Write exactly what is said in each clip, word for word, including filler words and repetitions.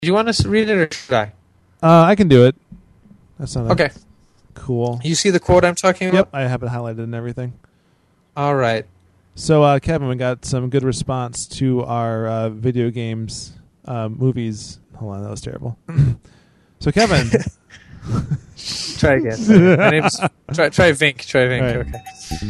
you want us to read it or should I? Uh, I can do it. That's not okay. Cool. You see the quote I'm talking about? Yep, I have it highlighted and everything. All right. So, uh, Kevin, we got some good response to our uh, video games, uh, movies. Hold on, that was terrible. So, Kevin. Try again. My name's try try Vink. Try Vink. Right. Okay.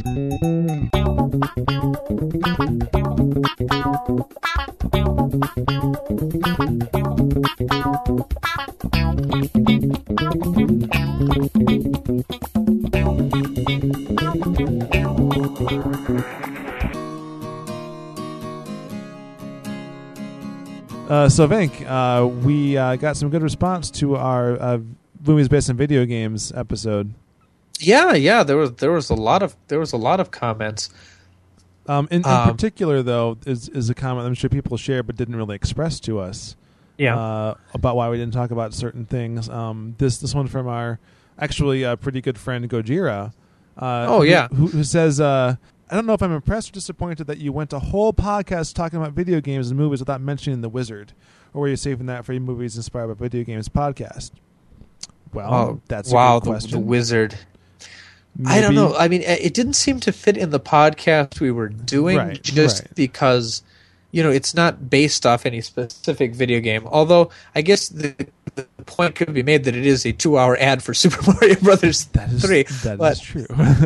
Uh, so, Vink, uh, we uh, got some good response to our uh, movies based on video games episode. Yeah, yeah. There was there was a lot of there was a lot of comments. Um, in, in Um, particular, though, is is a comment I'm sure people share but didn't really express to us. Yeah. Uh, about why we didn't talk about certain things. Um, this this one from our actually uh, pretty good friend Gojira. Uh, Oh, yeah. Who, who says, uh, I don't know if I'm impressed or disappointed that you went a whole podcast talking about video games and movies without mentioning The Wizard, or were you saving that for your movies inspired by video games podcast? Well, Oh, that's wow. a good The, question. the Wizard. Maybe, I don't know. I mean, it didn't seem to fit in the podcast we were doing, Right, just right. because, you know, it's not based off any specific video game. Although, I guess the, the point could be made that it is a two-hour ad for Super Mario Brothers That is, three. that but, is true.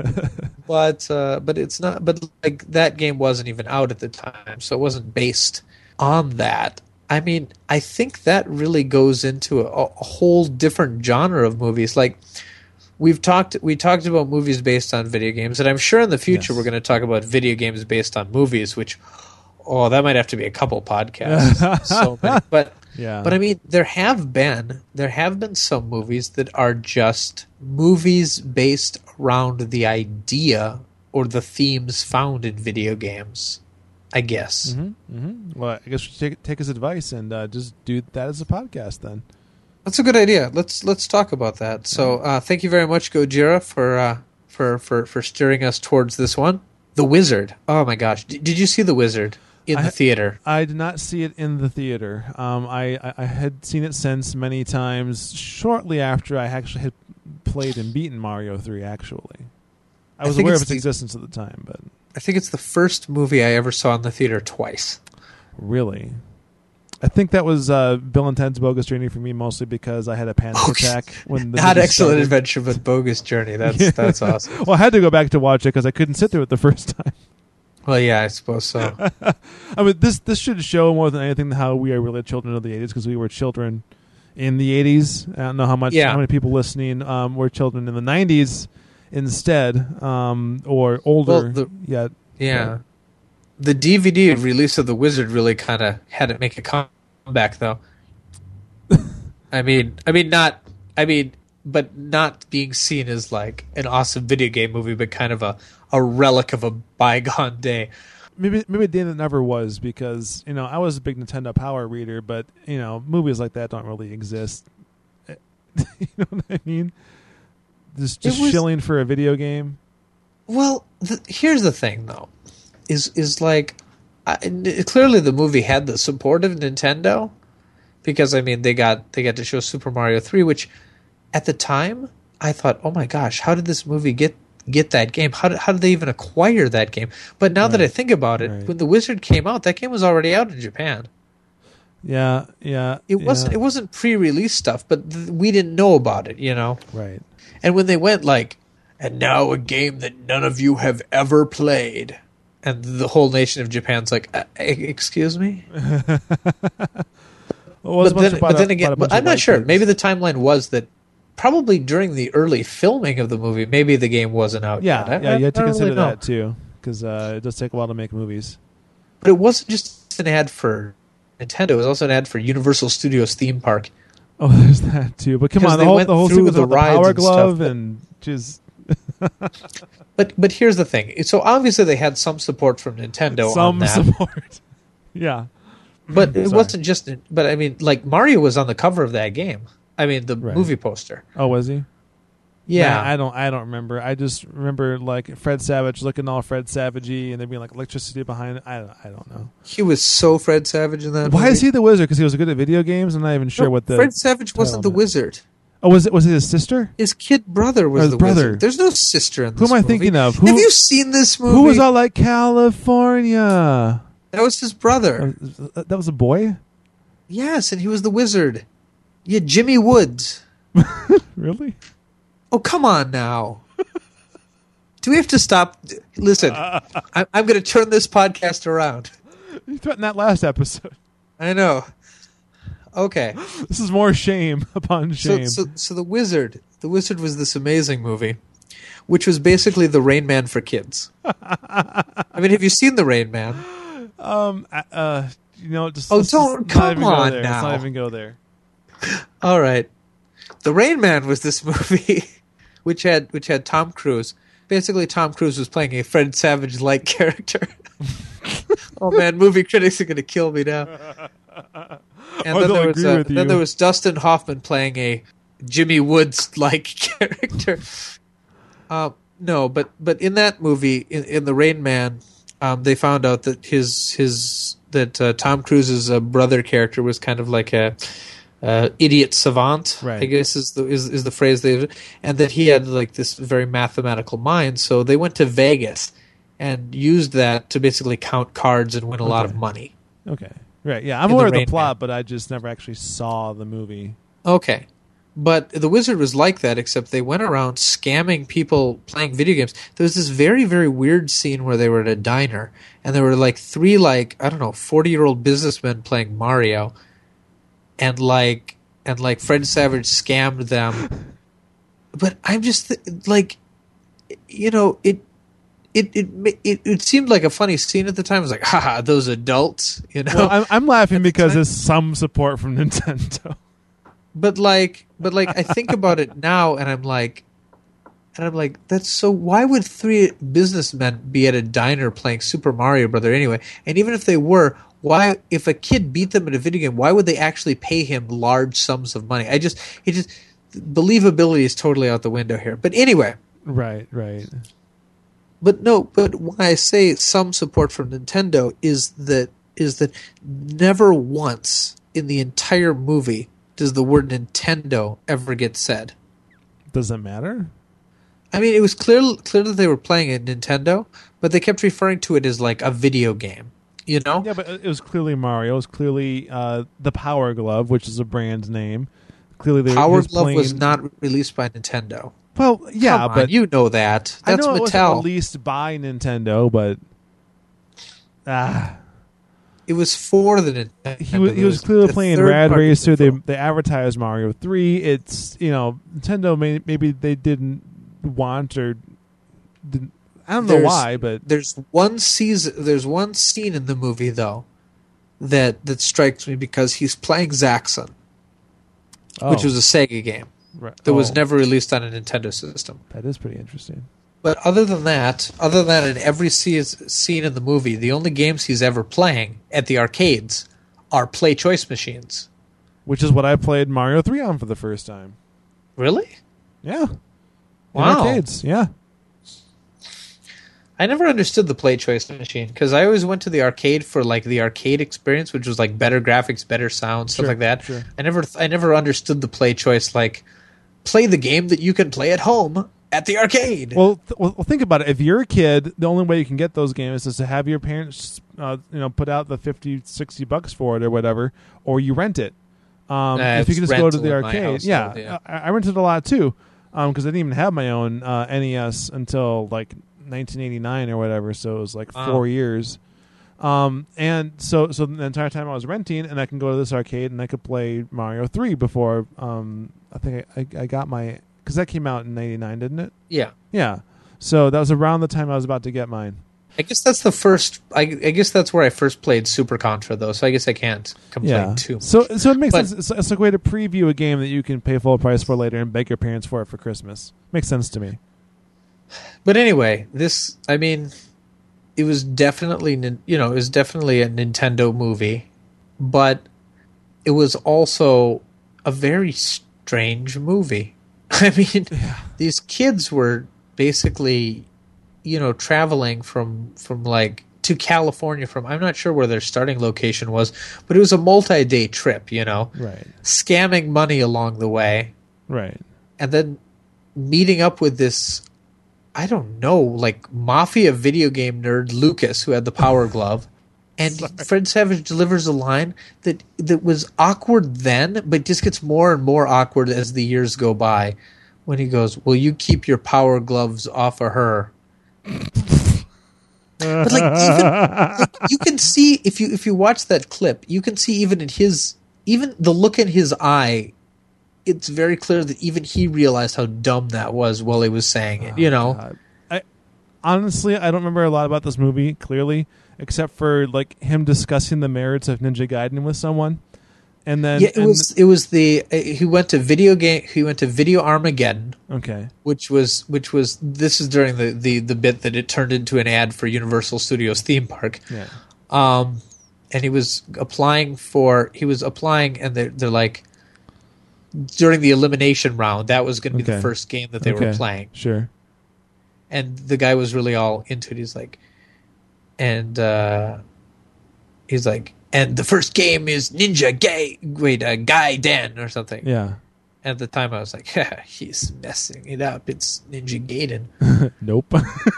but uh, but it's not. But like that game wasn't even out at the time, so it wasn't based on that. I mean, I think that really goes into a, a whole different genre of movies. Like we've talked, we talked about movies based on video games, and I'm sure in the future Yes. we're going to talk about video games based on movies. Which, oh, that might have to be a couple podcasts. so many, but Yeah. but I mean, there have been there have been some movies that are just movies based around the idea or the themes found in video games, I guess. Mm-hmm, mm-hmm. Well, I guess we should take, take his advice and uh, just do that as a podcast then. That's a good idea. Let's let's talk about that. So, uh, thank you very much, Gojira, for uh, for for for steering us towards this one. The Wizard. Oh my gosh, D- did you see The Wizard in I- the theater? I did not see it in the theater. Um, I, I, I had seen it since many times shortly after I actually had played and beaten Mario three, actually. I I was think aware of it's its the- existence at the time, but I think it's the first movie I ever saw in the theater twice. really. I think that was uh, Bill and Ted's Bogus Journey for me, mostly because I had a panic Oh, attack when the Not movie Excellent started. Adventure, but Bogus Journey. That's Yeah. that's awesome. Well, I had to go back to watch it because I couldn't sit through it the first time. Well, yeah, I suppose so. I mean, this this should show more than anything how we are really children of the eighties, because we were children in the eighties. I don't know how much Yeah. how many people listening um, were children in the nineties instead, um, or older. Well, the- yet. Yeah. The D V D release of The Wizard really kind of had it make a comeback, though. I mean, I mean, not, I mean, but not being seen as like an awesome video game movie, but kind of a, a relic of a bygone day. Maybe maybe a day that never was, because you know I was a big Nintendo Power reader, but you know movies like that don't really exist. You know what I mean? Just just It was- shilling for a video game. Well, the, here's the thing, though, is is like, I, clearly the movie had the support of Nintendo, because I mean they got they got to show Super Mario three, which at the time I thought, oh my gosh, how did this movie get get that game? How did how did they even acquire that game? But now that I Right, think about it, right. when The Wizard came out, that game was already out in Japan. Yeah, yeah. It wasn't yeah. it wasn't pre-release stuff, but th- we didn't know about it, you know. Right. And when they went like, and now a game that none of you have ever played, and the whole nation of Japan's like, uh, e- excuse me? Well, it was a but bunch then, of- but about then a- again, about a bunch I'm of not white sure. kids. Maybe the timeline was that probably during the early filming of the movie, maybe the game wasn't out Yeah, yet. I- yeah. I- You have to I don't consider really know. that too, because uh, it does take a while to make movies. But it wasn't just an ad for Nintendo. It was also an ad for Universal Studios theme park. Oh, there's that too. But come Because on, they the whole went the whole through sequence the with the rides Power and stuff, Glove but- and just But but here's the thing. So obviously they had some support from Nintendo on some that. support. Yeah. But it Sorry. wasn't just. But I mean, like Mario was on the cover of that game. I mean, the Right. movie poster. Oh, was he? Yeah. Nah, I don't. I don't remember. I just remember like Fred Savage looking all Fred Savagey, and there being like electricity behind it. I don't. I don't know. He was so Fred Savage in that Why movie. is he the wizard? Because he was good at video games. I'm not even sure No, what the Fred Savage wasn't the meant. wizard. Oh, was it? Was it his sister? His kid brother was Or his the brother. wizard. There's no sister in this Who am I movie. thinking of? Who, Have you seen this movie? Who was all like California? That was his brother. Uh, That was a boy. Yes, and he was the wizard. Yeah, Jimmy Woods. Really? Oh, come on now. Do we have to stop? Listen, I, I'm going to turn this podcast around. You threatened that last episode. I know. Okay. This is more shame upon So, shame. so, so the wizard, the wizard was this amazing movie, which was basically the Rain Man for kids. I mean, have you seen the Rain Man? um, uh, uh, you know, just Oh, let's don't- just not come even go on there. now. Let's not even go there. All right. The Rain Man was this movie, which had which had Tom Cruise. Basically, Tom Cruise was playing a Fred Savage-like character. Oh man, movie critics are going to kill me now. And Or then they'll there was agree uh, with then you. there was Dustin Hoffman playing a Jimmy Woods-like character. Uh, no, but but in that movie, in, in the Rain Man, um, they found out that his his that uh, Tom Cruise's uh, brother character was kind of like a uh, idiot savant. Right. I guess is the is, is the phrase they, and that he had like this very mathematical mind. So they went to Vegas and used that to basically count cards and win a lot Okay. of money. Okay. Right. Yeah, I'm In the aware of the Rain plot, Man. but I just never actually saw the movie. Okay. But the wizard was like that, except they went around scamming people playing video games. There was this very, very weird scene where they were at a diner, and there were like three, like, I don't know, forty-year-old businessmen playing Mario, and like, and like Fred Savage scammed them. But I'm just, th- like, you know, it, it, it, it, it seemed like a funny scene at the time. It was like, haha, those adults, you know? Well, I'm, I'm laughing At the because time- there's some support from Nintendo. But like, but like, I think about it now, and I'm like, and I'm like, that's so. Why would three businessmen be at a diner playing Super Mario Brother anyway? And even if they were, why? If a kid beat them in a video game, why would they actually pay him large sums of money? I just, it just, believability is totally out the window here. But anyway, Right. Right. but no, but why I say some support from Nintendo is that is that never once in the entire movie does the word Nintendo ever get said. Does it matter? I mean, it was clear clear that they were playing a Nintendo, but they kept referring to it as like a video game. You know? Yeah, but it was clearly Mario. It was clearly uh, the Power Glove, which is a brand name. Clearly, they, Power he was Glove playing... was not released by Nintendo. Well, yeah, Come on, but you know that. I That's know it wasn't Mattel. released by Nintendo, but ah, It was for the Nintendo. he was he It was clearly a playing third Rad party Racer. They info. they advertised Mario three. It's you know Nintendo may, maybe they didn't want or didn't. I don't know There's- why, but There's one season. There's one scene in the movie though that that strikes me because he's playing Zaxxon, oh, which was a Sega game right. that was Oh, never released on a Nintendo system. That is pretty interesting. But other than that, other than in every se- scene in the movie, the only games he's ever playing at the arcades are Play Choice machines. Which is what I played Mario three on for the first time. Really? Yeah, in Wow. arcades. Yeah, I never understood the Play Choice machine because I always went to the arcade for like the arcade experience, which was like better graphics, better sound, stuff Sure, like that. sure. I never, I never understood the Play Choice. Like, play the game that you can play at home at the arcade. Well, th- well, think about it. If you're a kid, the only way you can get those games is to have your parents, uh, you know, put out the fifty, sixty bucks for it or whatever, or you rent it. Um, Uh, if you it's can just go to rental the in my arcade, household, yeah, yeah. I, I rented a lot too, because I didn't even have my own uh, N E S until like nineteen eighty-nine or whatever. So it was like Wow. four years. Um, and so, so the entire time I was renting, and I can go to this arcade and I could play Mario three before. Um, I think I, I, I got my because that came out in ninety-nine, didn't it? yeah. Yeah. So that was around the time I was about to get mine. I guess that's the first. I, I guess that's where I first played Super Contra, though. So I guess I can't complain Yeah. too much. So so it makes But- sense. It's, it's a way to preview a game that you can pay full price for later and beg your parents for it for Christmas. Makes sense to me. But anyway, this. I mean, it was definitely, nin- you know, it was definitely a Nintendo movie, but it was also a very strange movie. I mean, these kids were basically, you know, traveling from from like to California from I'm not sure where their starting location was, but it was a multi-day trip, you know. Right. Scamming money along the way. Right. And then meeting up with this, I don't know, like mafia video game nerd Lucas, who had the power glove. And Fred Savage delivers a line that that was awkward then, but just gets more and more awkward as the years go by. When he goes, "Will you keep your power gloves off of her?" But like, even, like, you can see if you if you watch that clip, you can see even in his even the look in his eye. It's very clear that even he realized how dumb that was while he was saying it. You know, God. I honestly I don't remember a lot about this movie clearly, except for like him discussing the merits of Ninja Gaiden with someone, and then yeah, it and was it was the uh, he went to video game he went to Video Armageddon. Okay, which was which was this is during the, the, the bit that it turned into an ad for Universal Studios theme park. Yeah, um, and he was applying for he was applying, and they're they're like. During the elimination round, that was going to be okay. the first game that they okay. were playing. Sure. And the guy was really all into it. He's like, and uh, he's like, and the first game is Ninja Gay, wait, uh, Gaiden or something. Yeah. At the time, I was like, yeah, he's messing it up. It's Ninja Gaiden. Nope.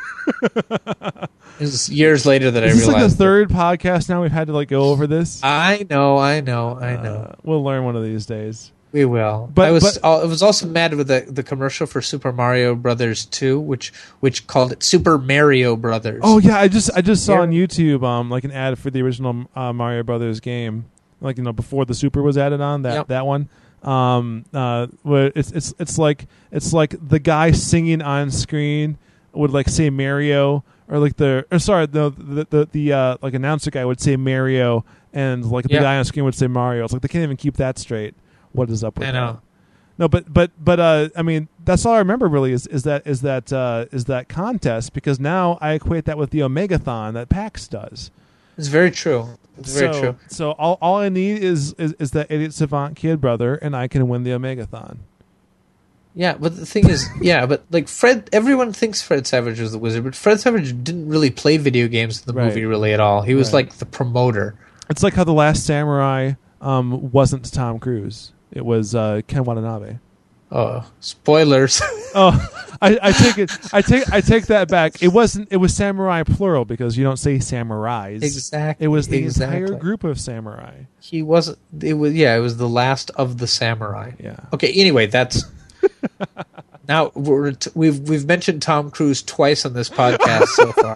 It was years later that is I this realized. Like the third podcast now we've had to like go over this. I know, I know, I know. Uh, we'll learn one of these days. We will. But I was but, I was also mad with the, the commercial for Super Mario Brothers two, which which called it Super Mario Brothers. Oh yeah, I just I just saw yeah. on YouTube um like an ad for the original uh, Mario Brothers game, like you know before the Super was added on that yep. that one. Um, uh, where it's it's it's like it's like the guy singing on screen would like say Mario, or like the or sorry the the the, the uh, like announcer guy would say Mario, and like the yep. guy on screen would say Mario. It's like they can't even keep that straight. What is up with I know. that? No, but but but uh, I mean, that's all I remember really is is that is that uh, is that contest, because now I equate that with the Omegathon that PAX does. It's very true. It's so, very true. So all all I need is, is is that idiot savant kid brother, and I can win the Omegathon. Yeah, but the thing is, yeah, but like Fred, everyone thinks Fred Savage was the wizard, but Fred Savage didn't really play video games in the Right. movie really at all. He was Right. like the promoter. It's like how The Last Samurai um, wasn't Tom Cruise. It was uh, Ken Watanabe. Oh, spoilers. Oh, I, I take it. I take. I take that back. It wasn't. It was samurai plural because you don't say samurais. Exactly. It was the exactly. entire group of samurai. He wasn't. It was yeah. It was the last of the samurai. Yeah. Okay. Anyway, that's now we're t- we've we've mentioned Tom Cruise twice on this podcast so far.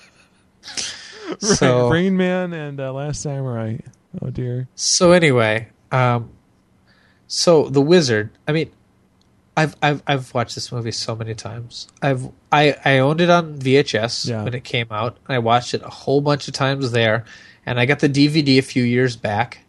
Right. So, Rain Man and uh, Last Samurai. Oh dear. So anyway, um, so the wizard. I mean. I've I've I've watched this movie so many times. I've I, I owned it on V H S yeah. when it came out. I watched it a whole bunch of times there, and I got the D V D a few years back.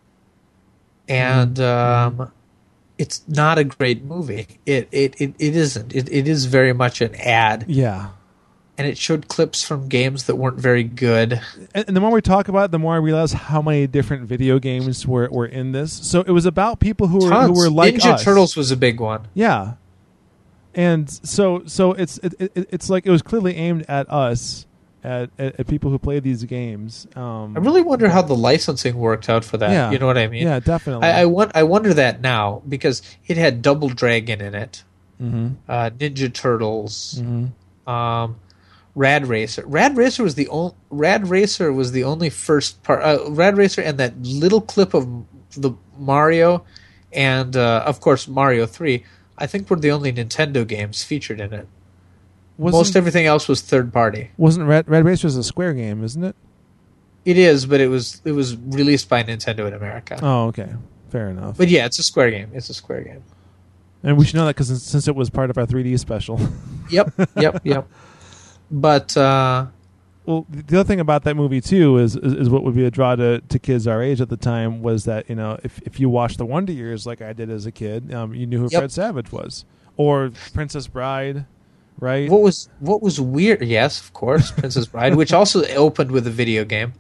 And mm-hmm. um, it's not a great movie. It it it, it isn't. It it is very much an ad. Yeah. And it showed clips from games that weren't very good. And, and the more we talk about it, the more I realize how many different video games were, were in this. So it was about people who were Tons. who were like Ninja us. Turtles was a big one. Yeah. And so so it's it, it, it's like it was clearly aimed at us, at, at, at people who play these games. Um, I really wonder how the licensing worked out for that. Yeah. You know what I mean? Yeah, definitely. I, I, want, I wonder that now because it had Double Dragon in it, mm-hmm. uh, Ninja Turtles, mm-hmm. um, Rad Racer. Rad Racer was the only. Rad Racer was the only first part. Uh, Rad Racer and that little clip of the Mario, and uh, of course Mario three. I think were the only Nintendo games featured in it. Wasn't, Most everything else was third party. Wasn't Red Red Racer a Square game, isn't it? It is, but it was it was released by Nintendo in America. Oh, okay, fair enough. But yeah, it's a Square game. It's a Square game. And we should know that because since it was part of our three D special. Yep, yep, yep. But uh, well, the other thing about that movie too is, is is what would be a draw to, to kids our age at the time was that you know if if you watched the Wonder Years like I did as a kid, um, you knew who yep. Fred Savage was, or Princess Bride, right? What was what was weird? Yes, of course, Princess Bride, which also opened with a video game.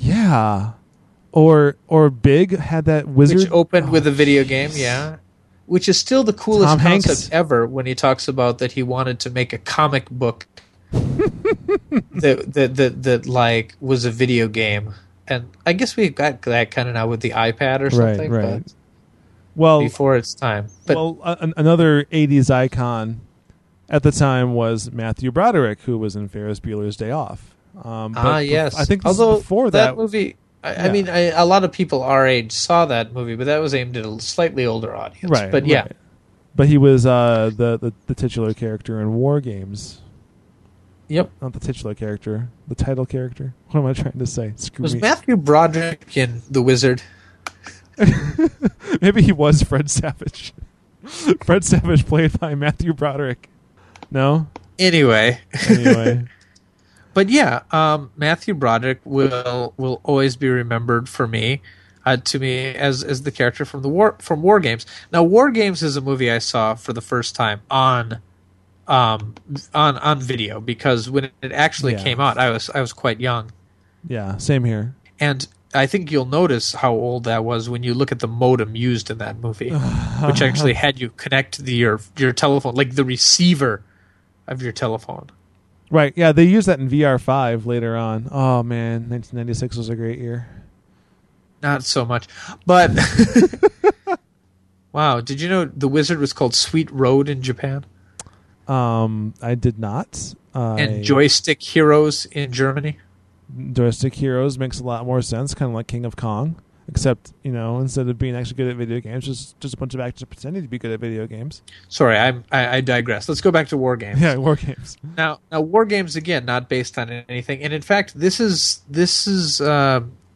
Yeah, or or Big had that wizard which opened oh, with a video game. Yeah, which is still the coolest Tom concept Hanks. ever when he talks about that he wanted to make a comic book that, that that that like was a video game. And I guess we got that kind of now with the iPad or something, Right, right. but Well, before its time. But well, a- another eighties icon at the time was Matthew Broderick, who was in Ferris Bueller's Day Off. Um, but ah, bef- yes. I think this although is before that, that. movie, I, Yeah. I mean, I, a lot of people our age saw that movie, but that was aimed at a slightly older audience. Right, But yeah, right. But he was uh, the, the the titular character in War Games. yep. Not the titular character, the title character. What am I trying to say? Screw Was me. Matthew Broderick in The Wizard? Maybe he was Fred Savage. Fred Savage played by Matthew Broderick. No? Anyway, Anyway. but yeah, um, Matthew Broderick will will always be remembered for me, uh, to me as as the character from the war from War Games. Now, War Games is a movie I saw for the first time on um on on video, because when it actually Yeah. came out, I was I was quite young. Yeah, same here. And I think you'll notice how old that was when you look at the modem used in that movie, which actually had you connect the, your your telephone, like the receiver of your telephone. Right, yeah, they used that in V R five later on. Oh, man, nineteen ninety-six was a great year. Not so much, but wow! Did you know The Wizard was called Sweet Road in Japan, Um, I did not. Uh, and Joystick Heroes in Germany? Joystick Heroes makes a lot more sense, kind of like King of Kong. Except, you know, instead of being actually good at video games, just just a bunch of actors pretending to be good at video games. Sorry, I'm, I, I digress. Let's go back to War Games. Yeah, war games. Now, now, War Games again, not based on anything, and in fact, this is this is uh,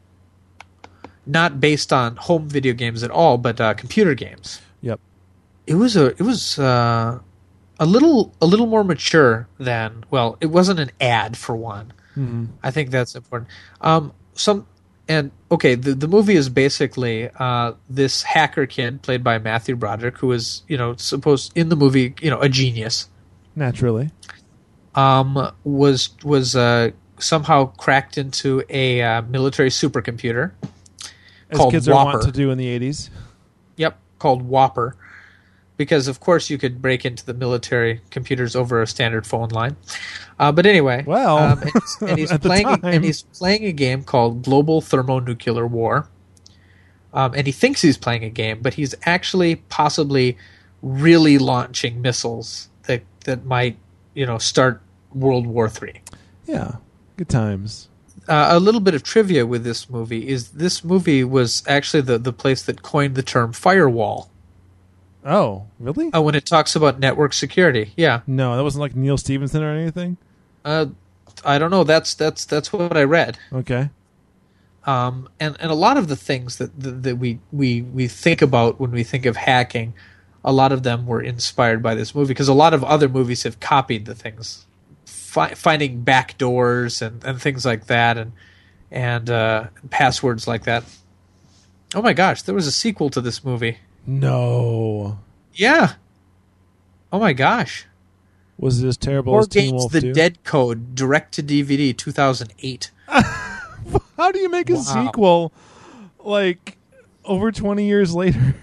not based on home video games at all, but uh, computer games. Yep. It was a it was uh, a little a little more mature than well, it wasn't an ad for one. Mm-hmm. I think that's important. Um, some and okay, the the movie is basically uh, this hacker kid played by Matthew Broderick, who is you know supposed in the movie you know a genius. Naturally. Um, was was uh, somehow cracked into a uh, military supercomputer As called kids are Whopper. wont to do in the eighties. Yep, called Whopper, because of course you could break into the military computers over a standard phone line. Uh, but anyway, Well, um, and he's, and he's at the playing time. and he's playing a game called Global Thermonuclear War. Um, and he thinks he's playing a game, but he's actually possibly really launching missiles that that might you know start World War Three. Yeah, good times. Uh, a little bit of trivia with this movie is this movie was actually the, the place that coined the term firewall Oh, really? uh, when it talks about network security. Yeah, No, that wasn't like Neil Stephenson or anything? uh, I don't know. That's that's that's what I read. Okay. Um, and and a lot of the things that that, that we, we we think about when we think of hacking, a lot of them were inspired by this movie, because a lot of other movies have copied the things, Fi- finding back doors and, and things like that, and and uh, passwords like that. Oh my gosh, there was a sequel to this movie. No. Yeah. Oh my gosh. Was it as terrible War as Teen Games: Wolf The two? Dead Code, direct to D V D, two thousand eight. How do you make a Wow. sequel like over twenty years later?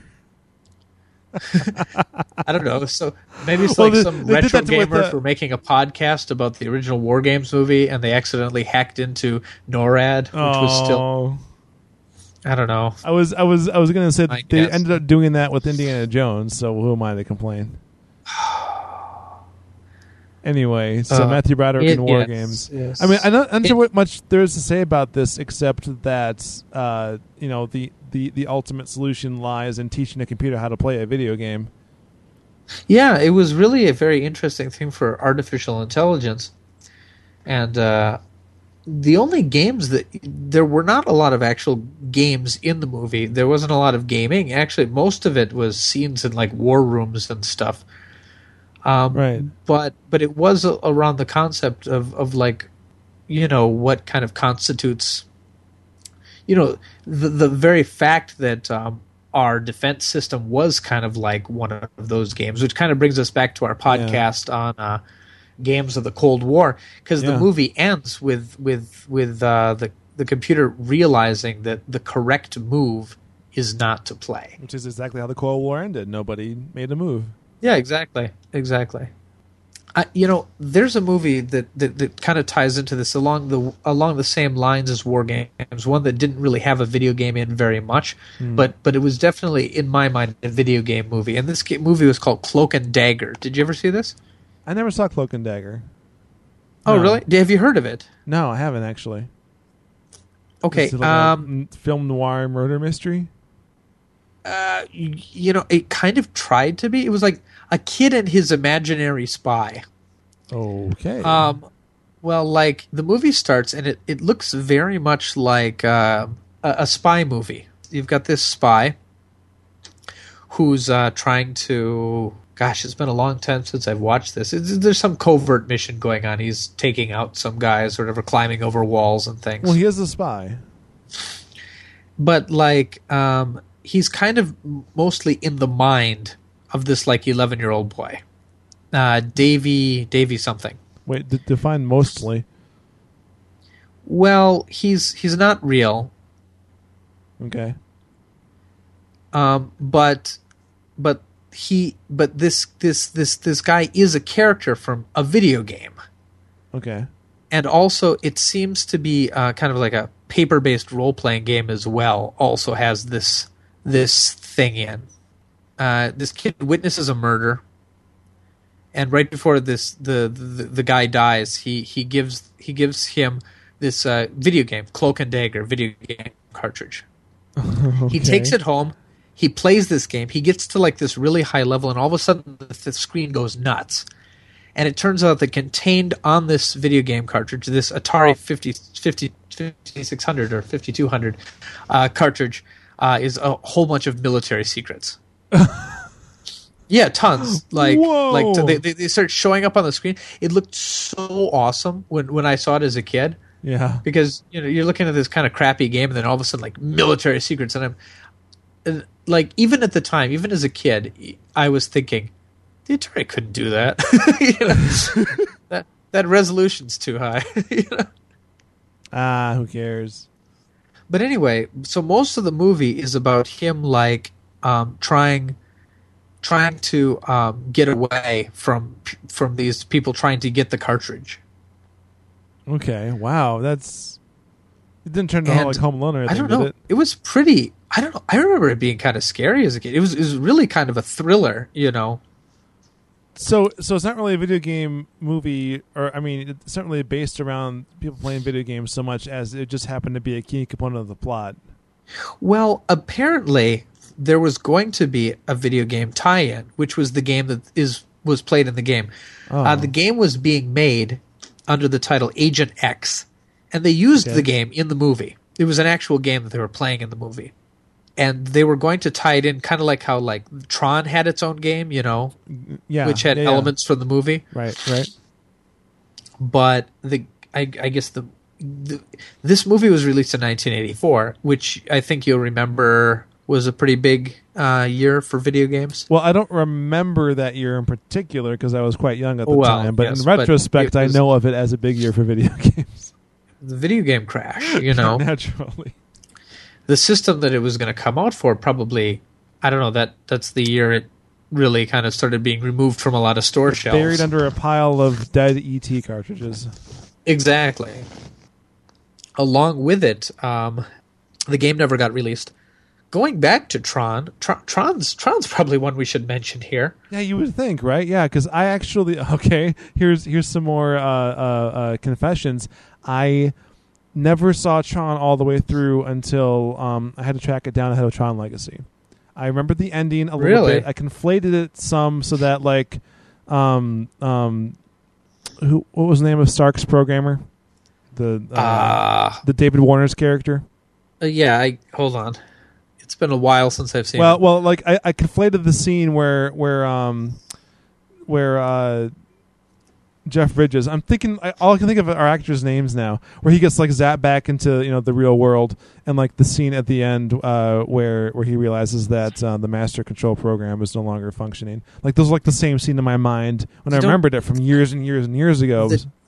I don't know. So maybe it's Well, like they- some they did retro that with gamers the- were making a podcast about the original War Games movie, and they accidentally hacked into NORAD, which was still Oh. I don't know. I was I was I was gonna say I they guess. ended up doing that with Indiana Jones, so who am I to complain? Anyway, so Uh, Matthew Broderick it- in War yes, Games. yes. I mean, I'm not, I'm not It- sure what much there is to say about this, except that uh, you know the, the, the ultimate solution lies in teaching a computer how to play a video game. Yeah, it was really a very interesting thing for artificial intelligence. And uh, the only games that there were not a lot of actual games in the movie. There wasn't a lot of gaming. Actually, most of it was scenes in like war rooms and stuff. Um, Right. But but it was a, around the concept of, of like, you know, what kind of constitutes, you know, the the very fact that um, our defense system was kind of like one of those games, which kind of brings us back to our podcast on uh, games of the Cold War, because Yeah. the movie ends with with with uh, the the computer realizing that the correct move is not to play. Which is exactly how the Cold War ended. Nobody made a move. Yeah, exactly. Exactly. I, you know, there's a movie that, that, that kind of ties into this along the along the same lines as War Games, one that didn't really have a video game in very much, mm. but but it was definitely, in my mind, a video game movie. And this game, movie was called Cloak and Dagger. Did you ever see this? I never saw Cloak and Dagger. Oh, no. really? Have you heard of it? No, I haven't, actually. Okay. Is it like um, a film noir murder mystery? Uh, you know, it kind of tried to be. It was like a kid and his imaginary spy. Okay. Um, well, like the movie starts and it, it looks very much like uh, a, a spy movie. You've got this spy who's uh, trying to. Gosh, it's been a long time since I've watched this. It's, there's some covert mission going on. He's taking out some guys, or whatever, climbing over walls and things. Well, he is a spy. But like. Um, He's kind of mostly in the mind of this like eleven-year-old boy, uh, Davy Davy something. Wait, d- define mostly. Well, he's he's not real. Okay. Um, but but he but this this this this guy is a character from a video game. Okay. And also, it seems to be uh, kind of like a paper-based role-playing game as well. Also has this. this thing in. Uh, this kid witnesses a murder, and right before this, the, the the guy dies. He he gives he gives him this uh, video game, Cloak and Dagger video game cartridge. Okay. He takes it home. He plays this game. He gets to like this really high level, and all of a sudden the, the screen goes nuts. And it turns out that contained on this video game cartridge, this Atari fifty, fifty, fifty-six hundred or fifty-two hundred uh, cartridge. Uh, is a whole bunch of military secrets. Yeah, tons. Like, Whoa. like they, they they start showing up on the screen. It looked so awesome when, when I saw it as a kid. Yeah, because you know you're looking at this kind of crappy game, and then all of a sudden, like military secrets, and I'm and, like, even at the time, even as a kid, I was thinking the Atari couldn't do that. You know? that that resolution's too high. You know? Ah, who cares? But anyway, so most of the movie is about him like um, trying, trying to um, get away from from these people trying to get the cartridge. Okay, wow, that's it didn't turn into like Home Alone or anything. I don't know. Did it? It was pretty. I don't know. I remember it being kind of scary as a kid. It was it was really kind of a thriller, you know. So, so it's not really a video game movie, or I mean, it's not really based around people playing video games so much as it just happened to be a key component of the plot. Well, apparently there was going to be a video game tie-in, which was the game that is was played in the game. Oh. Uh, the game was being made under the title Agent X, and they used Okay. the game in the movie. It was an actual game that they were playing in the movie. And they were going to tie it in kind of like how like Tron had its own game, you know, Yeah, which had yeah, yeah. elements from the movie. Right, right. But the I, I guess the, the this movie was released in nineteen eighty-four, which I think you'll remember was a pretty big uh, year for video games. Well, I don't remember that year in particular because I was quite young at the Well, time. But yes, in but retrospect, it I was- know of it as a big year for video games. The video game crash, you know. Naturally. The system that it was going to come out for probably, I don't know, that that's the year it really kind of started being removed from a lot of store shelves. Buried under a pile of dead E T cartridges. Exactly. Along with it, um, the game never got released. Going back to Tron, Tr- Tron's Tron's probably one we should mention here. Yeah, you would think, right? Yeah, because I actually okay. Here's here's some more uh, uh, uh, confessions. I never saw Tron all the way through until um, I had to track it down ahead of Tron Legacy. I remember the ending a little Really? bit. I conflated it some so that like, um, um, who what was the name of Stark's programmer? The uh, Uh, the David Warner's character. uh, yeah, I hold on. It's been a while since I've seen Well, it. well, like I, I conflated the scene where where um where uh Jeff Bridges. I'm thinking I, all I can think of are actors' names now. Where he gets like zapped back into you know the real world, and like the scene at the end uh, where where he realizes that uh, the master control program is no longer functioning. Like those are like the same scene in my mind when You I don't- remembered it from years and years and years ago. It was-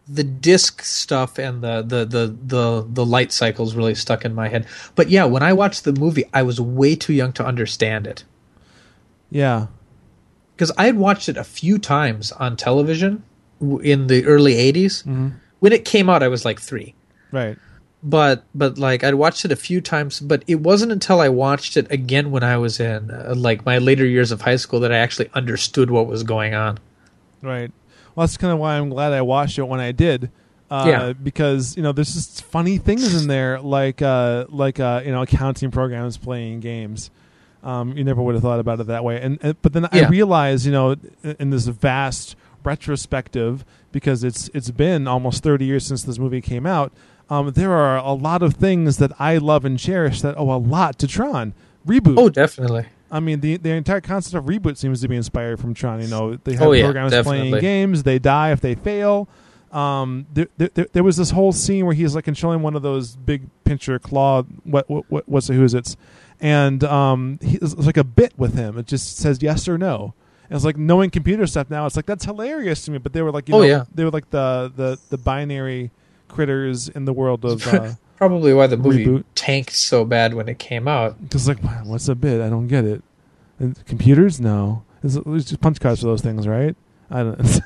the disc stuff and the, the, the, the, the light cycles really stuck in my head. But yeah, when I watched the movie, I was way too young to understand it. Yeah. Because I had watched it a few times on television in the early eighties. Mm-hmm. When it came out, I was like three. Right. But, but like, I'd watched it a few times, but it wasn't until I watched it again when I was in, uh, like, my later years of high school that I actually understood what was going on. Right. Well, that's kind of why I'm glad I watched it when I did. Uh, yeah. Because, you know, there's just funny things in there, like, uh, like uh, you know, accounting programs playing games. Um, you never would have thought about it that way. And, and But then yeah. I realized, you know, in this vast retrospective, because it's it's been almost thirty years since this movie came out, um, there are a lot of things that I love and cherish that owe a lot to Tron. Reboot. Oh, definitely. I mean, the the entire concept of Reboot seems to be inspired from Tron. You know, they have oh, yeah, programs definitely. playing games. They die if they fail. Um, there, there, there was this whole scene where he's like controlling one of those big pincher claw. What what, what what's the who's it's, and um, he, it's like a bit with him. It just says yes or no. And it's like knowing computer stuff now. It's like that's hilarious to me. But they were like, you oh know, yeah, they were like the the the binary critters in the world of. Uh, Probably why the movie Reboot. tanked so bad when it came out. Because like, wow, what's a bit? I don't get it. And computers? No. It's, it's just punch cards for those things, right? I don't know.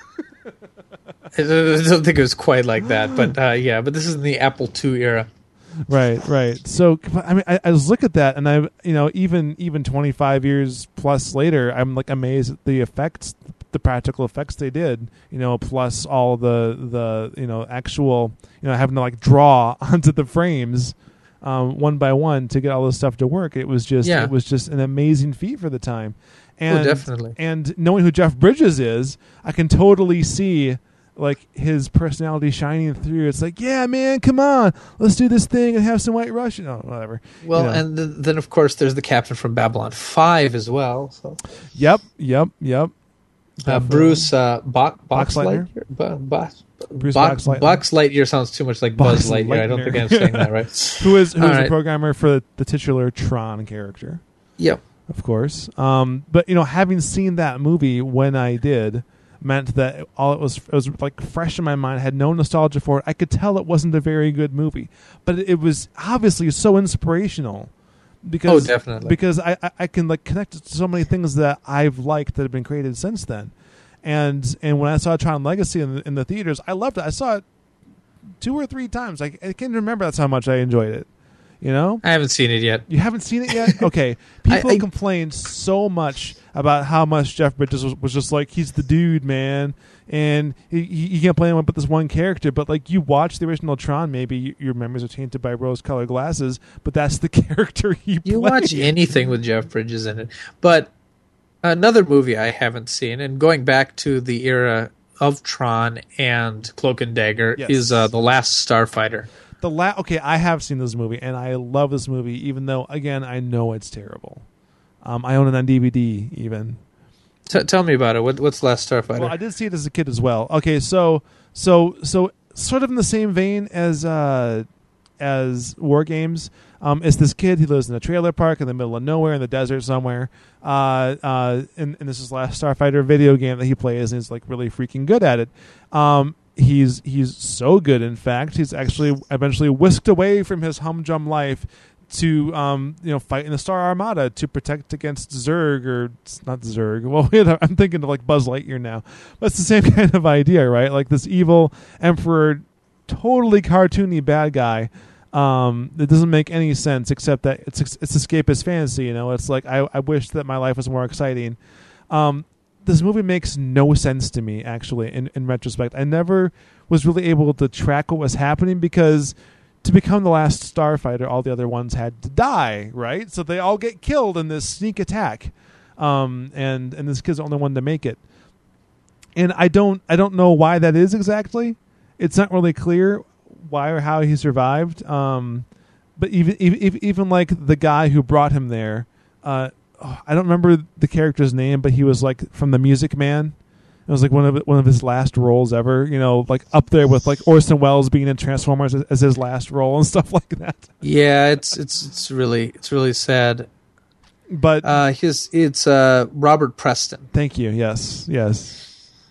I don't think it was quite like that, but uh, yeah. But this is in the Apple two era. Right, right. So I mean, I, I just look at that, and I, you know, even even twenty-five years plus later, I'm like amazed at the effects, the practical effects they did. You know, plus all the the you know actual, you know, having to like draw onto the frames. Um, one by one to get all this stuff to work. It was just yeah. it was just an amazing feat for the time. And, oh, definitely. And knowing who Jeff Bridges is, I can totally see like his personality shining through. It's like, yeah, man, come on, let's do this thing and have some White Russian. Oh, whatever. Well, you know. and th- then of course there's the captain from Babylon five as well. So. Yep, yep, yep. Uh, Bruce uh, Bo- Box Boxleitner? Lightyear. Bo- Bo- Bruce Bo- Box Lightyear. Box Lightyear sounds too much like Box Buzz Lightyear. I don't Lightyear. think I'm saying that right. who is who All is right. the programmer for the titular Tron character? Yep. Of course. Um, but you know, having seen that movie when I did meant that all it was it was like fresh in my mind. I had no nostalgia for it. I could tell it wasn't a very good movie, but it, it was obviously so inspirational. Because, oh, definitely. Because I, I, I can like connect it to so many things that I've liked that have been created since then. And and when I saw Tron Legacy in the, in the theaters, I loved it. I saw it two or three times. I, I can't remember that's how much I enjoyed it. You know? I haven't seen it yet. You haven't seen it yet? Okay. People I, I, complained so much about how much Jeff Bridges was, was just like, he's the dude, man. And he, he, you can't blame him about this one character. But, like, you watch the original Tron, maybe you, your memories are tainted by rose-colored glasses, but that's the character he You played. watch anything with Jeff Bridges in it. But another movie I haven't seen, and going back to the era of Tron and Cloak and Dagger, Yes. is uh, The Last Starfighter. The la- Okay, I have seen this movie, and I love this movie, even though, again, I know it's terrible. Um, I own it on D V D, even. T- tell me about it. What, what's Last Starfighter? Well, I did see it as a kid as well. Okay, so so so sort of in the same vein as uh, as War Games. Um, it's this kid. He lives in a trailer park in the middle of nowhere in the desert somewhere. Uh, uh, and, and this is Last Starfighter video game that he plays, and he's like really freaking good at it. Um, he's he's so good, in fact, he's actually eventually whisked away from his humdrum life to um, you know, fight in the Star Armada to protect against Zurg, or it's not Zurg. Well, I'm thinking of like Buzz Lightyear now, but it's the same kind of idea, right? Like this evil emperor, totally cartoony bad guy. Um, it doesn't make any sense except that it's it's escapist fantasy. You know, it's like I, I wish that my life was more exciting. Um, this movie makes no sense to me, actually. In in retrospect, I never was really able to track what was happening because to become the last starfighter, all the other ones had to die, right? So they all get killed in this sneak attack, um, and and this kid's the only one to make it. And I don't I don't know why that is exactly. It's not really clear why or how he survived. Um, but even, even even like the guy who brought him there, uh, oh, I don't remember the character's name, but he was like from The Music Man. It was like one of one of his last roles ever. You know, like up there with like Orson Welles being in Transformers as, as his last role and stuff like that. Yeah, it's it's it's really it's really sad. But uh, his it's uh, Robert Preston. Thank you. Yes, yes.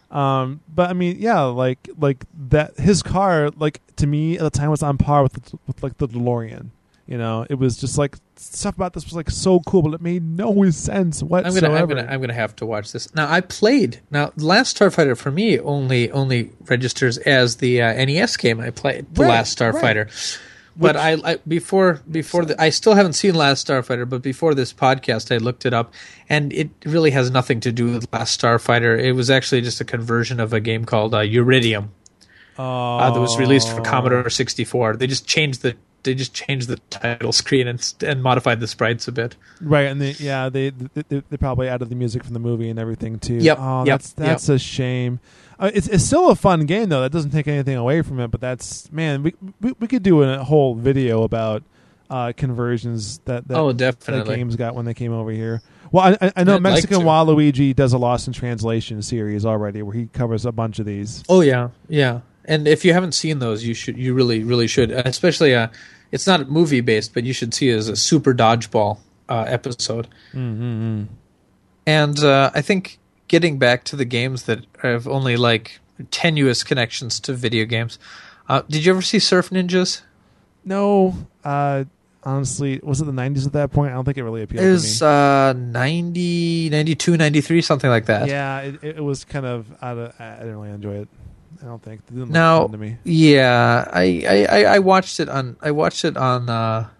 Um, but I mean, yeah, like like that. His car, like to me at the time, was on par with with like the DeLorean. You know, it was just like stuff about this was like so cool, but it made no sense whatsoever. I'm gonna, I'm gonna, I'm gonna have to watch this. Now, I played. Now, Last Starfighter for me only only registers as the uh, N E S game I played, The Right, Last Starfighter. right. But I, I before before the, I still haven't seen Last Starfighter. But before this podcast, I looked it up, and it really has nothing to do with Last Starfighter. It was actually just a conversion of a game called uh, Uridium Oh. uh, that was released for Commodore sixty-four. They just changed the they just changed the title screen and and modified the sprites a bit. Right, and they, yeah, they, they they probably added the music from the movie and everything too. Yep, Oh, yep, that's that's yep. a shame. Uh, it's it's still a fun game though. That doesn't take anything away from it. But that's man, we we, we could do a whole video about uh, conversions that that, Oh, that definitely. games got when they came over here. Well, I, I know I'd like Mexican to. Waluigi does a Lost in Translation series already, where he covers a bunch of these. Oh yeah, yeah. And if you haven't seen those, you should. You really, really should. Especially, uh, it's not movie based, but you should see it as a Super Dodgeball uh, episode. Mm-hmm. And uh, I think getting back to the games that have only like tenuous connections to video games. Uh, did you ever see Surf Ninjas? No, uh, honestly, was it the nineties at that point? I don't think it really appealed It was to me. uh, ninety, ninety-two, ninety-three, something like that. Yeah, it, it was kind of out of. I didn't really enjoy it. I don't think it didn't look Now, fun to me. yeah, I, I, I- I watched it on. I watched it on. Uh,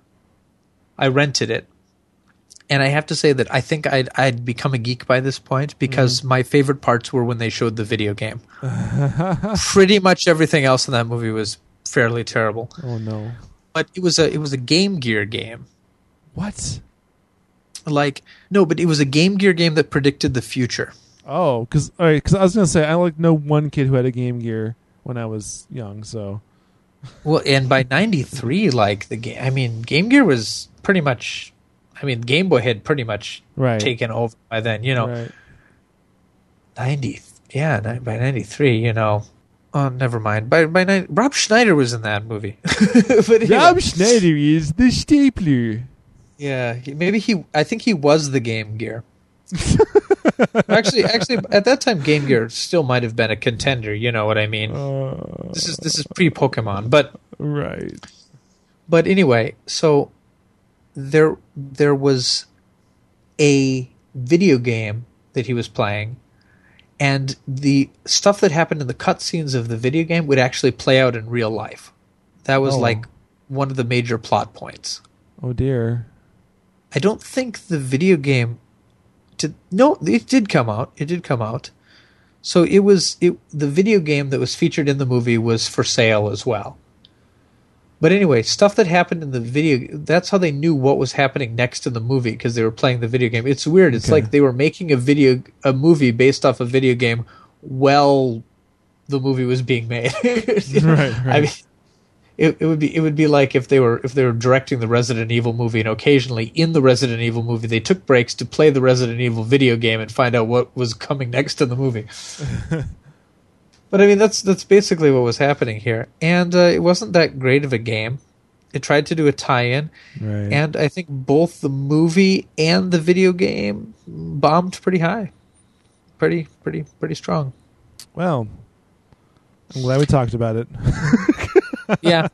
I rented it, and I have to say that I think I'd I'd become a geek by this point because my favorite parts were when they showed the video game. Pretty much everything else in that movie was fairly terrible, Oh no! but it was a it was a Game Gear game. What? Like no, but it was a Game Gear game that predicted the future. Oh, because all right, because I was gonna say I like know one kid who had a Game Gear when I was young. So Well, and by ninety-three, like the game, I mean, Game Gear was pretty much. I mean, Game Boy had pretty much right, taken over by then. You know, right. ninety. Yeah, ni- by ninety-three, you know. Oh, never mind. By by nine, Rob Schneider was in that movie. But anyway, Rob Schneider is the stapler. yeah, he, maybe he. I think he was the Game Gear. actually, actually, at that time, Game Gear still might have been a contender. You know what I mean? Uh, This is this is pre Pokemon, but right. but anyway, so there there was a video game that he was playing, and the stuff that happened in the cutscenes of the video game would actually play out in real life. That was Oh. like one of the major plot points. Oh dear. I don't think the video game did. No, it did come out. It did come out. So it was it. The video game that was featured in the movie was for sale as well. But anyway, stuff that happened in the video, that's how they knew what was happening next in the movie because they were playing the video game. It's weird. It's Okay. like they were making a video, a movie based off a video game while the movie was being made. You know? Right, I right. mean, it, it would be it would be like if they were if they were directing the Resident Evil movie, and occasionally in the Resident Evil movie they took breaks to play the Resident Evil video game and find out what was coming next in the movie. But I mean, that's that's basically what was happening here, and uh, it wasn't that great of a game. It tried to do a tie-in, Right. and I think both the movie and the video game bombed pretty high, pretty pretty pretty strong. Well, I'm glad we talked about it. Yeah,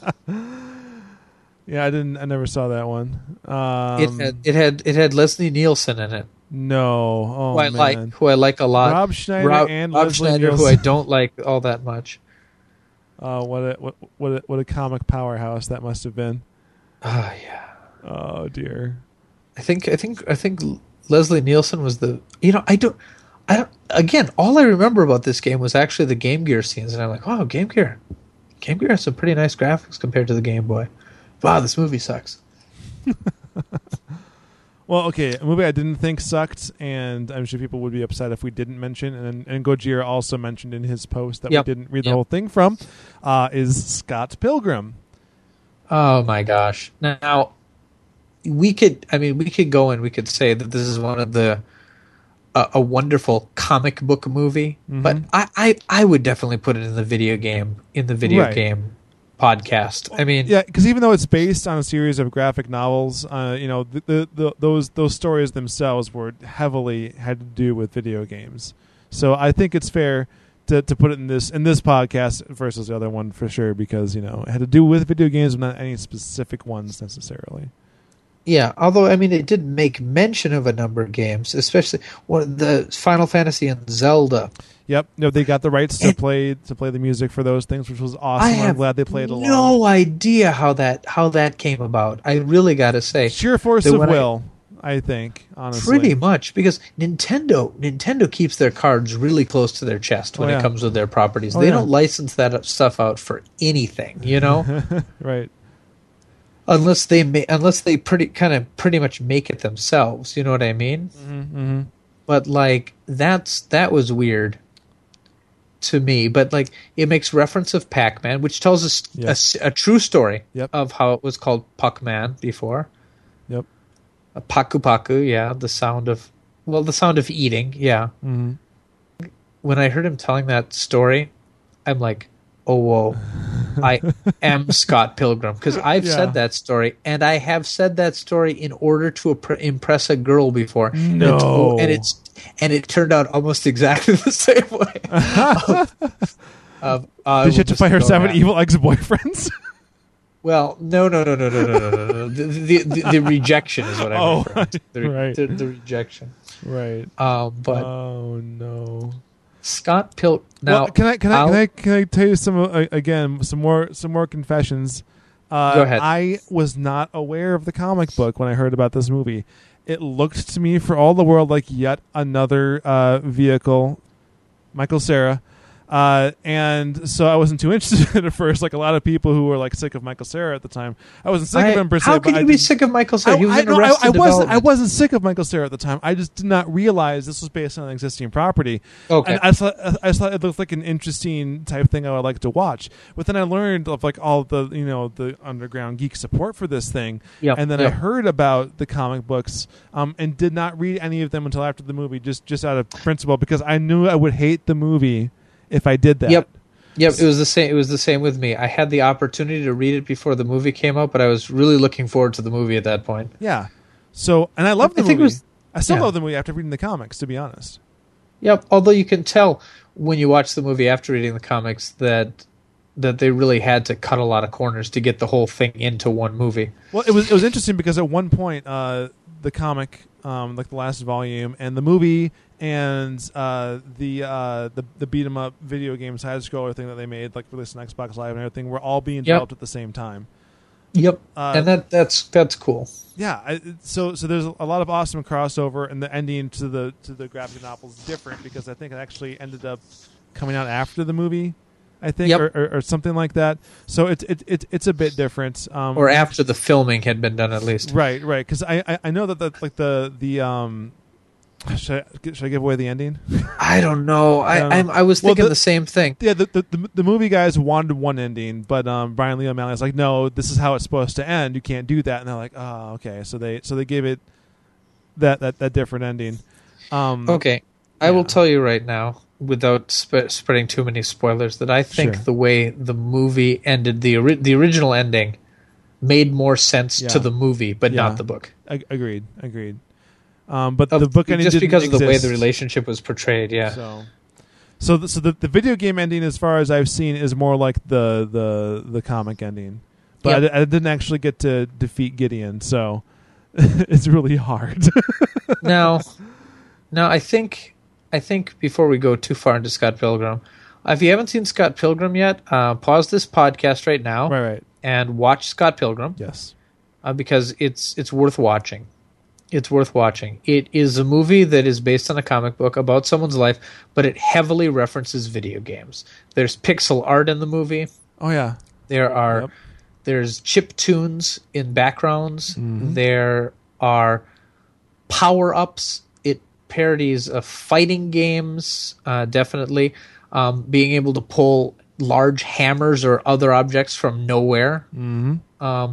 Yeah, I didn't. I never saw that one. Um, it had it had it had Leslie Nielsen in it, no. Oh who I man. like, who I like a lot. Rob Schneider Rob, and Rob Leslie Schneider, who I Nielsen. don't like all that much. Oh, what a what what a, what a comic powerhouse that must have been. Oh yeah. Oh dear. I think I think I think Leslie Nielsen was the you know I don't I don't again all I remember about this game was actually the Game Gear scenes, and I'm like, wow, Game Gear, Game Gear has some pretty nice graphics compared to the Game Boy. Wow, this movie sucks. Well, okay, a movie I didn't think sucked, and I'm sure people would be upset if we didn't mention, and and Gojira also mentioned in his post that Yep. we didn't read the Yep. whole thing from, uh, is Scott Pilgrim. Oh my gosh! Now we could I mean we could go and we could say that this is one of the uh, a wonderful comic book movie, Mhm. but I, I I would definitely put it in the video game in the video Right. game podcast. I mean, Yeah, because even though it's based on a series of graphic novels, uh, you know, the, the, the, those those stories themselves were heavily had to do with video games. So I think it's fair to to put it in this in this podcast versus the other one for sure, because you know it had to do with video games, but not any specific ones necessarily. Yeah, although I mean, it did make mention of a number of games, especially one of the Final Fantasy and Zelda. Yep, no, they got the rights to And play to play the music for those things, which was I awesome. have I'm glad they played along. no idea how that how that came about. I really got to say, Sheer force that of when I- will, I, think, honestly. pretty much, because Nintendo Nintendo keeps their cards really close to their chest when Oh, yeah. it comes with their properties. Oh, they yeah. don't license that stuff out for anything, you know, Right. unless they ma- unless they pretty kind of pretty much make it themselves. You know what I mean? Mm-hmm, mm-hmm. But like that's that was weird to me. But like it makes reference of Pac-Man, which tells us Yeah. a s- a, true story Yep. of how it was called Puck-Man before. Yep. A Paku Paku, yeah, the sound of well, the sound of eating, yeah. Mm-hmm. When I heard him telling that story, I'm like, oh whoa, I am Scott Pilgrim, because I've Yeah. said that story, and I have said that story in order to appre- impress a girl before. No. and, it's, and it's and it turned out almost exactly the same way. of, of, uh, Did you have to just fight her go seven around. evil ex-boyfriends? Well, no, no, no, no, no, no, no, no, no. The, the, the, the rejection is what I'm Oh, referring to. The, re- right. the, the rejection. Right. Um, but Oh no. Scott Pilgrim. Now, well, can I can I, I'll- can I can I tell you some uh, again some more some more confessions? Uh, Go ahead. I was not aware of the comic book when I heard about this movie. It looked to me for all the world like yet another uh, vehicle, Michael Cera. Uh, and so I wasn't too interested in it at first, like a lot of people who were like sick of Michael Cera at the time. I wasn't sick I- of him per se. How but can I you be didn't- sick of Michael Cera? He was I, in no, I, Arrested I wasn't. I Development. wasn't sick of Michael Cera at the time. I just did not realize this was based on an existing property. Okay. And I thought, I thought it looked like an interesting type thing I would like to watch. But then I learned of like all the you know the underground geek support for this thing. Yep, And then I yep. heard about the comic books um, and did not read any of them until after the movie, just just out of principle, because I knew I would hate the movie if I did that. Yep. Yep, it was the same. It was the same with me. I had the opportunity to read it before the movie came out, but I was really looking forward to the movie at that point. Yeah. So, and I love the I movie. think it was- I still yeah. love the movie after reading the comics, to be honest. Yep. Although you can tell when you watch the movie after reading the comics that that they really had to cut a lot of corners to get the whole thing into one movie. Well, it was it was interesting because at one point, uh, the comic, um, like the last volume, and the movie, and uh, the uh, the the beat 'em up video game side scroller thing that they made, like released on Xbox Live and everything, were all being Yep. developed at the same time. Yep. Uh, and that that's that's cool. Yeah, I, so so there's a lot of awesome crossover, and the ending to the to the graphic novel is different because I think it actually ended up coming out after the movie, I think, Yep. or, or, or something like that. So it's it, it, it's a bit different. Um, Or after the filming had been done, at least. right, right, because I, I I know that the, like the the um. Should I, should I give away the ending? I don't know. I I don't know. I'm, I was Well, thinking the- the same thing. Yeah, the, the the the movie guys wanted one ending, but um, Brian Lee O'Malley was like, "No, this is how it's supposed to end. You can't do that." And they're like, "Oh, okay." So they so they gave it that that, that different ending. Um, Okay, I yeah. will tell you right now, without sp- spreading too many spoilers, that I think Sure. the way the movie ended, the ori- the original ending, made more sense Yeah. to the movie, but Yeah. not the book. ag- agreed, agreed. Um, but Of- the book ending just didn't because of the way exist. the relationship was portrayed. Yeah. So, so the, so the the video game ending, as far as I've seen, is more like the the the comic ending. But I Yep. di- I, didn't actually get to defeat Gideon, so it's really hard. now, now I think I think before we go too far into Scott Pilgrim, uh, if you haven't seen Scott Pilgrim yet, uh, pause this podcast right now right, right. and watch Scott Pilgrim. Yes. uh, because it's it's worth watching. It's worth watching. It is a movie that is based on a comic book about someone's life, but it heavily references video games. There's pixel art in the movie. Oh yeah. There are Yep. there's chip tunes in backgrounds. Mhm. There are power ups. It parodies of fighting games. Uh, definitely, um, being able to pull large hammers or other objects from nowhere. Mm-hmm. Um,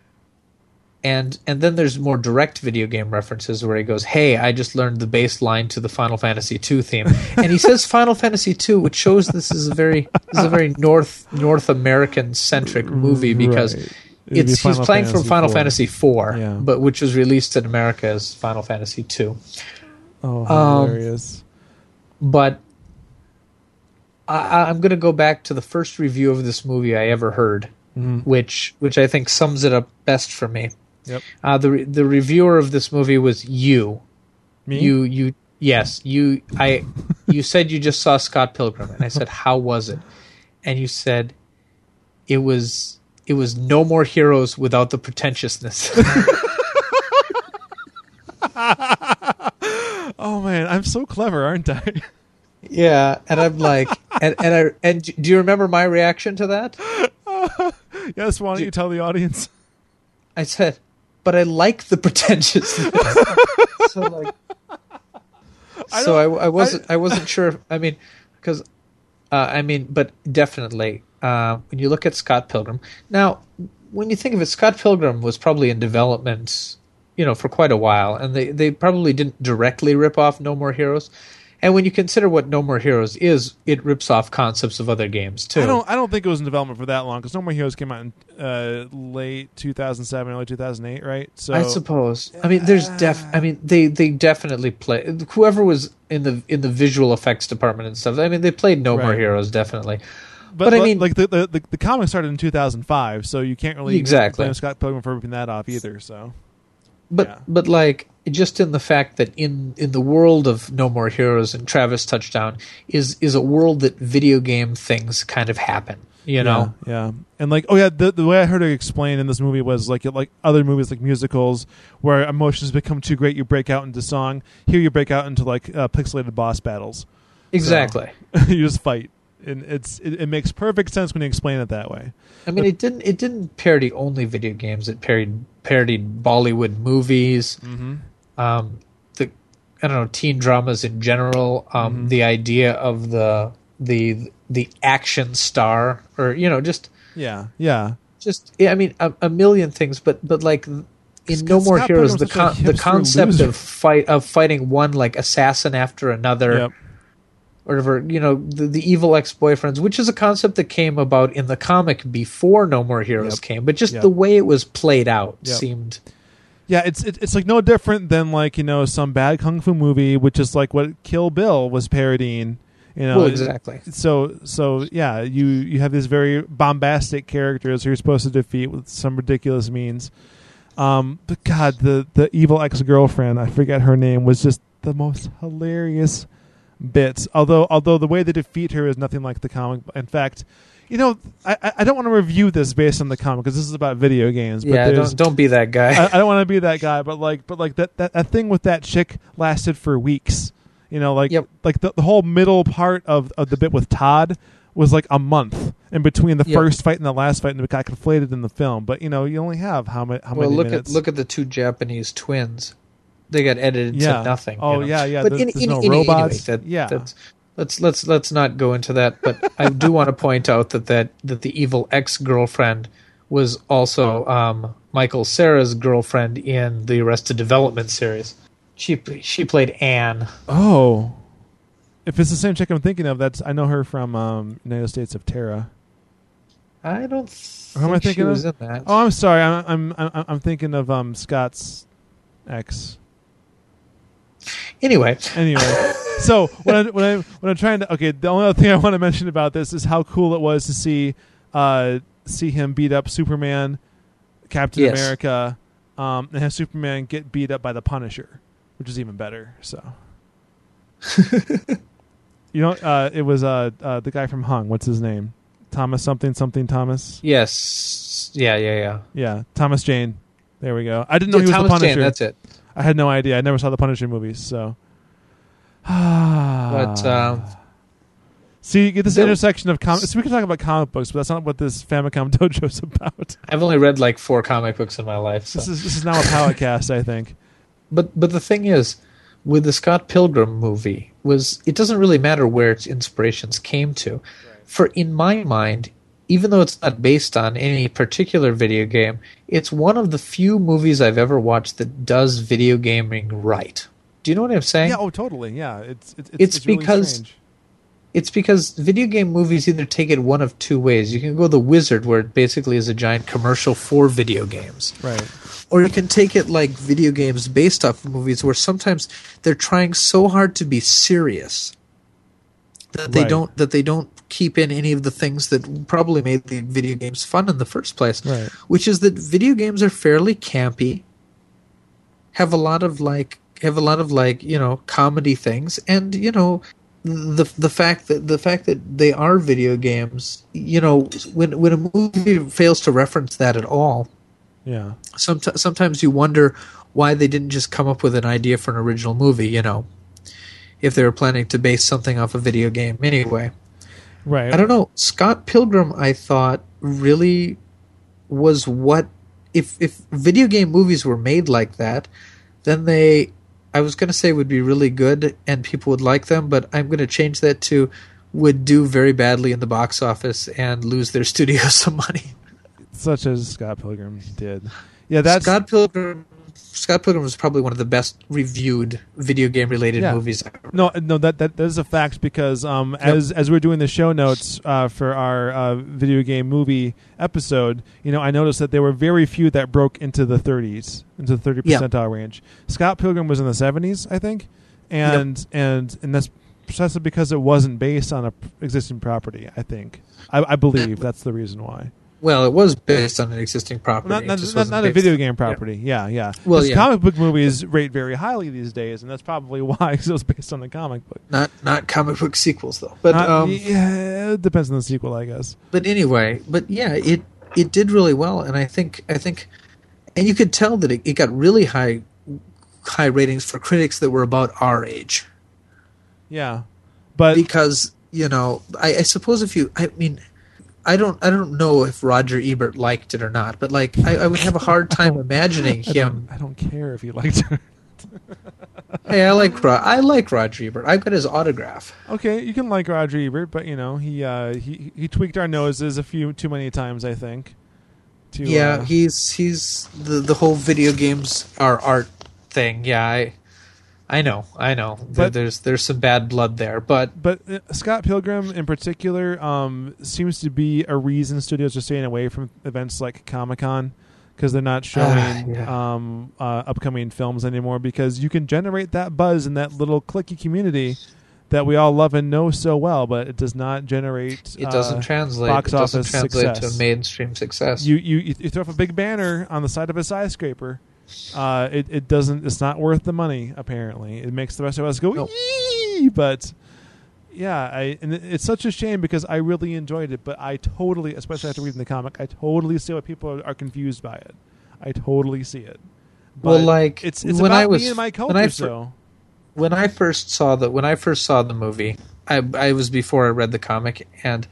and and then there's more direct video game references where he goes, "Hey, I just learned the bass line to the Final Fantasy two theme," and he says Final Fantasy two, which shows this is a very this is a very North North American centric movie because Right. It'd be it's he's Final playing from Fantasy Final four. Fantasy four, Yeah. but which was released in America as Final Fantasy two. Oh, Um, hilarious. but I, I'm going to go back to the first review of this movie I ever heard, mm-hmm. which which I think sums it up best for me. Yep. Uh, the the reviewer of this movie was you. Me? You you yes you I you said you just saw Scott Pilgrim, and I said, how was it? And you said it was it was no more heroes without the pretentiousness. Oh man, I'm so clever, aren't I? Yeah, and I'm like, and and I and do you remember my reaction to that? Uh, yes, why don't you tell the audience? I said, but I like the pretentiousness. so like, I so I, I wasn't I, I wasn't sure. If, I mean, because uh, I mean, but definitely uh, when you look at Scott Pilgrim now, when you think of it, Scott Pilgrim was probably in development, you know, for quite a while, and they they probably didn't directly rip off No More Heroes. And when you consider what No More Heroes is, it rips off concepts of other games too. I don't. I don't think it was in development for that long because No More Heroes came out in uh, late two thousand seven, early two thousand eight, right? So I suppose. I mean, there's def. I mean, they, they definitely play. Whoever was in the in the visual effects department and stuff. I mean, they played No right. More Heroes definitely. But, but I but, mean, like the, the the the comic started in two thousand five, so you can't really exactly blame Scott Pilgrim for ripping that off either. So, but yeah. but like. Just in the fact that in, in the world of No More Heroes and Travis Touchdown is is a world that video game things kind of happen, you know? Yeah, yeah. And like, oh yeah, the the way I heard it explained in this movie was like like other movies like musicals where emotions become too great, you break out into song. Here you break out into like uh, pixelated boss battles. Exactly. So, you just fight. And it's it, it makes perfect sense when you explain it that way. I mean, but, it didn't it didn't parody only video games. It parodied parodied Bollywood movies. Mm-hmm. Um, the I don't know teen dramas in general. Um, mm-hmm. The idea of the the the action star, or you know, just yeah, yeah, just yeah, I mean, a, a million things. But but like in Scott, No More Scott Heroes, the con- the concept loser. of fight of fighting one like assassin after another, yep. or whatever, you know, the, the evil ex boyfriends, which is a concept that came about in the comic before No More Heroes yep. came, but just yep. the way it was played out yep. seemed. Yeah, it's it, it's like no different than like, you know, some bad kung fu movie, which is like what Kill Bill was parodying. You know, well, exactly. So so yeah, you you have these very bombastic characters who you're supposed to defeat with some ridiculous means. Um, but God, the the evil ex girlfriend, I forget her name, was just the most hilarious bits. Although although the way they defeat her is nothing like the comic. In fact. You know, I, I don't want to review this based on the comic because this is about video games. But yeah, don't don't be that guy. I, I don't want to be that guy, but like, but like that, that, that thing with that chick lasted for weeks. You know, like yep. like the, the whole middle part of, of the bit with Todd was like a month in between the yep. first fight and the last fight, and it got conflated in the film. But you know, you only have how many how well, many look minutes? at look at the two Japanese twins. They got edited yeah. to nothing. Oh you know? yeah, yeah. But There's, in, there's in, no in, robots. Anyway, that, yeah. That's, Let's let's let's not go into that, but I do want to point out that, that, that the evil ex-girlfriend was also um, Michael Cera's girlfriend in the Arrested Development series. She she played Anne. Oh, if it's the same chick I'm thinking of, that's I know her from um, United States of Terra. I don't. Or who am I thinking she of? was in that. Oh, I'm sorry. I'm I'm I'm, I'm thinking of um, Scott's ex. Anyway, anyway, so when I when I when I'm trying to okay, the only other thing I want to mention about this is how cool it was to see uh, see him beat up Superman, Captain yes. America, um, and have Superman get beat up by the Punisher, which is even better. So, you know, uh, it was uh, uh, the guy from Hung. What's his name? Thomas something something Thomas. Yes. Yeah. Yeah. Yeah. Yeah. Thomas Jane. There we go. I didn't know yeah, he was Thomas the Punisher. Jane, that's it. I had no idea. I never saw the Punisher movies, so. but um, see, you get this intersection of comics. So we can talk about comic books, but that's not what this Famicom Dojo is about. I've only read like four comic books in my life. So. This is this is now a podcast, I think. But but the thing is, with the Scott Pilgrim movie, was it doesn't really matter where its inspirations came to. Right. For in my mind, even though it's not based on any particular video game, it's one of the few movies I've ever watched that does video gaming right. Do you know what I'm saying? Yeah, oh, totally. Yeah, it's it's, it's, it's, it's because really strange. It's because video game movies either take it one of two ways. You can go The Wizard, where it basically is a giant commercial for video games. Right. Or you can take it like video games based off of movies, where sometimes they're trying so hard to be serious That they Right. don't that they don't keep in any of the things that probably made the video games fun in the first place. Right. Which is that video games are fairly campy, have a lot of like have a lot of like, you know, comedy things, and you know, the the fact that the fact that they are video games, you know, when when a movie fails to reference that at all, Yeah. Sometimes, sometimes you wonder why they didn't just come up with an idea for an original movie, you know, if they were planning to base something off a video game anyway. Right. I don't know. Scott Pilgrim, I thought, really was what... If, if video game movies were made like that, then they... I was going to say would be really good and people would like them, but I'm going to change that to would do very badly in the box office and lose their studio some money. Such as Scott Pilgrim did. Yeah, that's Scott Pilgrim. Scott Pilgrim was probably one of the best reviewed video game related Yeah. movies ever. no, no. That that, that is a fact because um, Yep. as as we're doing the show notes uh, for our uh, video game movie episode, you know, I noticed that there were very few that broke into the thirties, into the thirty Yeah. percentile range. Scott Pilgrim was in the seventies, I think, and and and that's precisely because it wasn't based on a p- existing property. I think I, I believe that's the reason why. Well, it was based on an existing property. Not, It not, just not, wasn't not a based- video game property. Yeah, yeah. Well, 'Cause yeah. comic book movies rate very highly these days, and that's probably why it was based on the comic book. Not not comic book sequels though. But Not- um, yeah, it depends on the sequel, I guess. but anyway, but yeah, it it did really well, and I think I think, and you could tell that it, it got really high high ratings for critics that were about our age, Yeah, but because you know I, I suppose if you I mean. I don't. I don't know if Roger Ebert liked it or not, but like, I, I would have a hard time imagining I him. don't, I don't care if you liked it. Hey, I like Ro- I like Roger Ebert. I've got his autograph. Okay, you can like Roger Ebert, but you know he uh, he he tweaked our noses a few too many times, I think. To, Yeah, uh, he's he's the the whole video games are art thing. Yeah, I I know, I know. There, But- there's there's some bad blood there, but But uh, Scott Pilgrim, in particular, um, seems to be a reason studios are staying away from events like Comic Con because they're not showing yeah. um, uh, upcoming films anymore. Because you can generate that buzz in that little clicky community that we all love and know so well, but it does not generate. it doesn't uh, translate. box it doesn't office translate success. to mainstream success. You, you you throw up a big banner on the side of a skyscraper. Uh, it it doesn't. It's not worth the money. Apparently, it makes the rest of us go Nope. yee. But yeah, I and it- it's such a shame because I really enjoyed it. But I totally, especially after reading the comic, I totally see why people are, are confused by it. I totally see it. But Well, like, it's it's when about I was- me and my when culture. I fir- so when I first saw the when I first saw the movie, I I was before I read the comic, and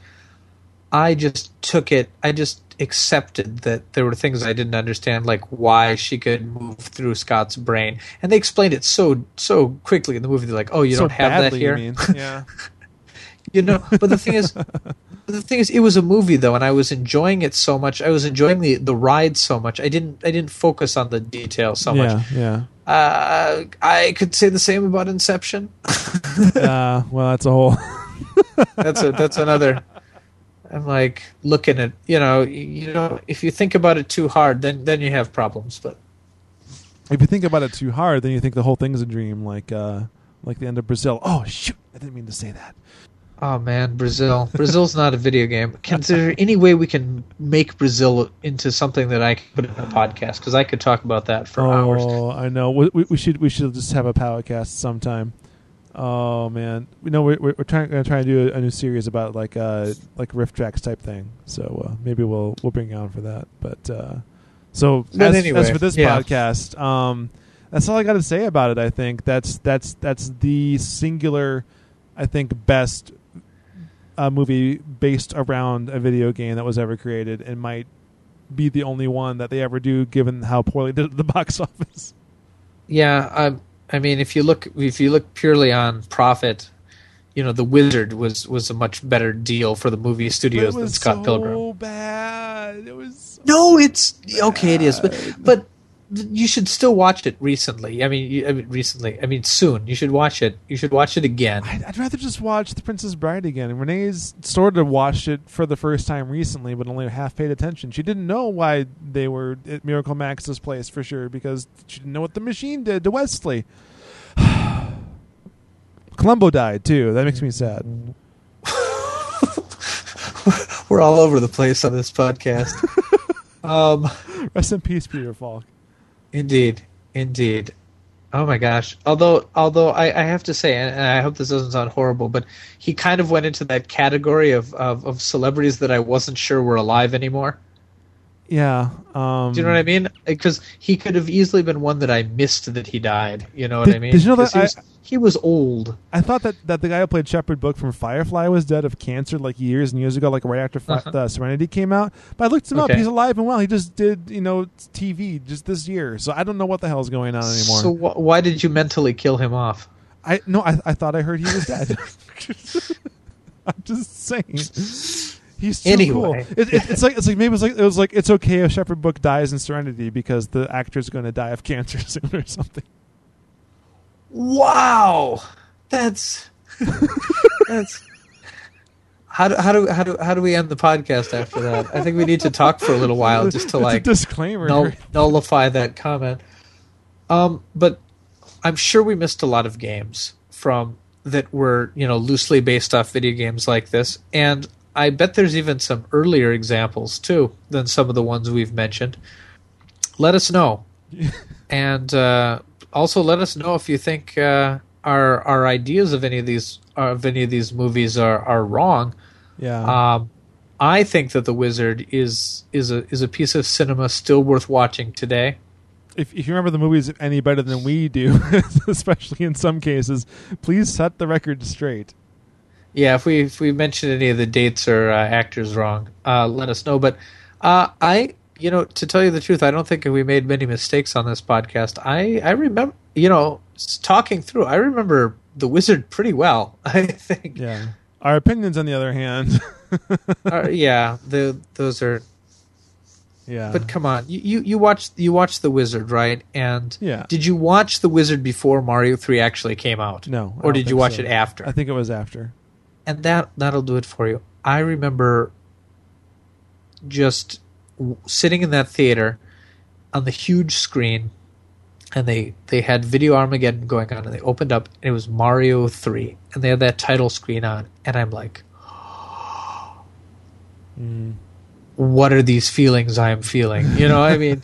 I just took it. I just accepted that there were things I didn't understand, like why she could move through Scott's brain, and they explained it so so quickly in the movie. They're like, "Oh, you so don't have badly, that here." You mean. Yeah. You know, but the thing is, the thing is, it was a movie though, and I was enjoying it so much. I was enjoying the, the ride so much. I didn't I didn't focus on the details so yeah. much. Yeah. Uh, I could say the same about Inception. uh, well, that's a whole. That's a that's another. I'm like looking at you know you know if you think about it too hard, then then you have problems. But If you think about it too hard, then you think the whole thing's a dream, like uh, like the end of Brazil. Oh shoot! I didn't mean to say that. oh man, Brazil. Brazil's not a video game. Can is there any way we can make Brazil into something that I can put in a podcast? Because I could talk about that for oh, hours. I know. We, we, we should we should just have a podcast sometime. Oh man, we know we're, we're trying going to try and do a, a new series about like uh like riff tracks type thing. So uh, maybe we'll we'll bring you on for that. But uh, so But as, anyway, as for this yeah. podcast, um, that's all I got to say about it. I think that's that's that's the singular, I think best uh, movie based around a video game that was ever created, and might be the only one that they ever do, given how poorly they did at the box office. Yeah, I, I mean, if you look if you look purely on profit, you know, The Wizard was, was a much better deal for the movie studios But it than was Scott so Pilgrim. bad. It was. No, it's okay. It is, but but you should still watch it recently. I mean, you, I mean, recently. I mean, soon. You should watch it. You should watch it again. I'd, I'd rather just watch The Princess Bride again. And Renee's sort of watched it for the first time recently, but only half paid attention. She didn't know why they were at Miracle Max's place for sure, because she didn't know what the machine did to Wesley. Columbo died too. That makes me sad. We're all over the place on this podcast. um, Rest in peace, Peter Falk. Indeed, indeed. Oh my gosh! Although, although I, I have to say, and I hope this doesn't sound horrible, but he kind of went into that category of, of, of celebrities that I wasn't sure were alive anymore. Yeah. Um, Do you know what I mean? Because he could have easily been one that I missed that he died. You know what did, I mean? Did you know that he, was, I, he was old. I thought that, that the guy who played Shepard Book from Firefly was dead of cancer like years and years ago, like right after Uh-huh. uh, Serenity came out. But I looked him Okay. up. He's alive and well. He just did, you know, T V just this year. So I don't know what the hell's going on anymore. So wh- why did you mentally kill him off? I no, I, I thought I heard he was dead. I'm just saying. He's too Anyway. cool. It, it, it's like it's like maybe it was like it was like it's okay if Shepard Book dies in Serenity because the actor's going to die of cancer soon or something. Wow, that's that's how do how do how do how do we end the podcast after that? I think we need to talk for a little while just to It's like a disclaimer. null, nullify that comment. Um, but I'm sure we missed a lot of games from that were you know loosely based off video games like this, and I bet there's even some earlier examples too than some of the ones we've mentioned. Let us know, and uh, also let us know if you think uh, our our ideas of any of these of any of these movies are, are wrong. Yeah. Um, I think that The Wizard is is a is a piece of cinema still worth watching today. If, if you remember the movies any better than we do, especially in some cases, please set the record straight. Yeah, if we if we mention any of the dates or uh, actors wrong, uh, let us know. But uh, I, you know, to tell you the truth, I don't think we made many mistakes on this podcast. I I remember, you know, talking through, I remember The Wizard pretty well. I think. Yeah. Our opinions, on the other hand. uh, yeah, the those are. Yeah. But come on, you, you you watched you watched The Wizard, right? And Yeah. did you watch The Wizard before Mario three actually came out? No. I Or don't did you think watch so. it after? I think it was after. And that that'll do it for you. I remember just w- sitting in that theater on the huge screen, and they they had Video Armageddon going on, and they opened up, and it was Mario three, and they had that title screen on, and I'm like, Mm. what are these feelings I am feeling? You know, I mean,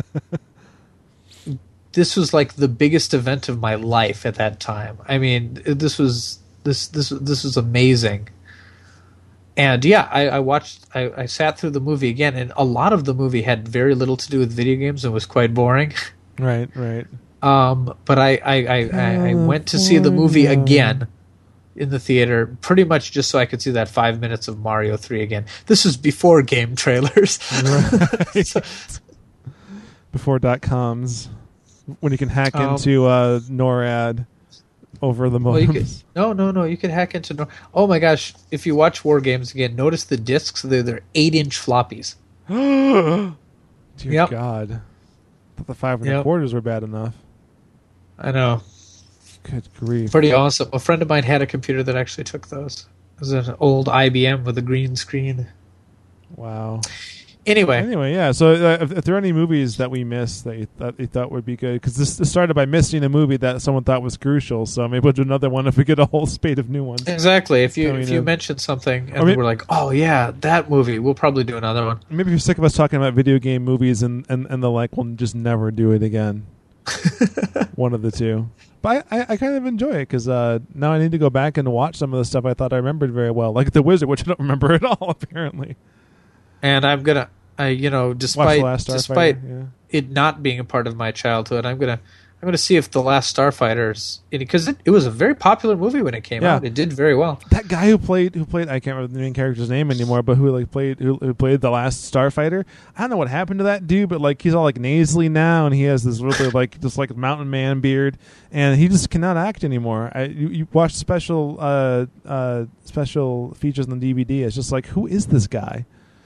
this was like the biggest event of my life at that time. I mean, this was this this this was amazing. And yeah, I, I watched. I, I sat through the movie again, and a lot of the movie had very little to do with video games and was quite boring. Right, right. Um, but I I, I, I I went to see the movie again in the theater, pretty much just so I could see that five minutes of Mario three again. This was before game trailers. Right. So- Before dot coms, when you can hack Um, into uh, NORAD over the well, you could, modems. no, no, no. You could hack into. No, oh my gosh! If you watch War Games again, notice the discs. They're they're eight inch floppies. Dear Yep. God. I thought the five and a Yep. quarters were bad enough. I know. Good grief. Pretty awesome. A friend of mine had a computer that actually took those. It was an old I B M with a green screen. Wow. Anyway, Anyway, yeah. So, uh, if, if there are any movies that we missed that you, that you thought would be good, because this, this started by missing a movie that someone thought was crucial, so maybe we'll do another one if we get a whole spate of new ones. exactly. If you I mean, if you uh, mention something and I mean- we're like, oh yeah, that movie, we'll probably do another one. Maybe if you're sick of us talking about video game movies and, and, and the like, we'll just never do it again. One of the two. But I, I, I kind of enjoy it because uh, now I need to go back and watch some of the stuff I thought I remembered very well, like The Wizard, which I don't remember at all, apparently. And I'm gonna, I you know, Watch despite The Last Starfighter. despite yeah. it not being a part of my childhood, I'm gonna I'm gonna see if The Last Starfighter's because it, it was a very popular movie when it came Yeah. out. It did very well. That guy who played who played I can't remember the main character's name anymore, but who like played who, who played the last Starfighter. I don't know what happened to that dude, but like he's all like nasally now, and he has this really like just like mountain man beard, and he just cannot act anymore. I, you, you watch special uh, uh, special features on the D V D. It's just like, who is this guy?